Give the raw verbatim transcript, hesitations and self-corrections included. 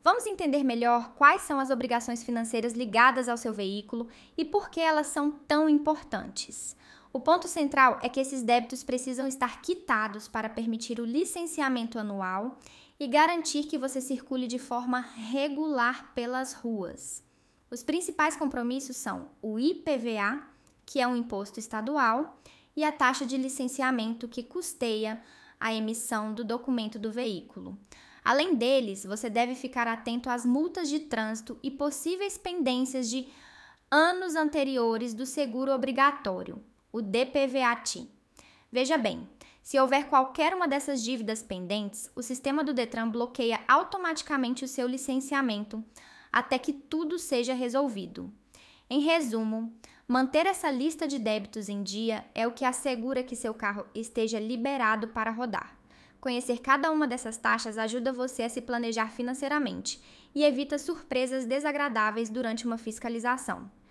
Vamos entender melhor quais são as obrigações financeiras ligadas ao seu veículo e por que elas são tão importantes. O ponto central é que esses débitos precisam estar quitados para permitir o licenciamento anual e garantir que você circule de forma regular pelas ruas. Os principais compromissos são o I P V A, que é um imposto estadual, e a taxa de licenciamento, que custeia a emissão do documento do veículo. Além deles, você deve ficar atento às multas de trânsito e possíveis pendências de anos anteriores do seguro obrigatório, o D P V A T. Veja bem, se houver qualquer uma dessas dívidas pendentes, o sistema do Detran bloqueia automaticamente o seu licenciamento até que tudo seja resolvido. Em resumo, manter essa lista de débitos em dia é o que assegura que seu carro esteja liberado para rodar. Conhecer cada uma dessas taxas ajuda você a se planejar financeiramente e evita surpresas desagradáveis durante uma fiscalização.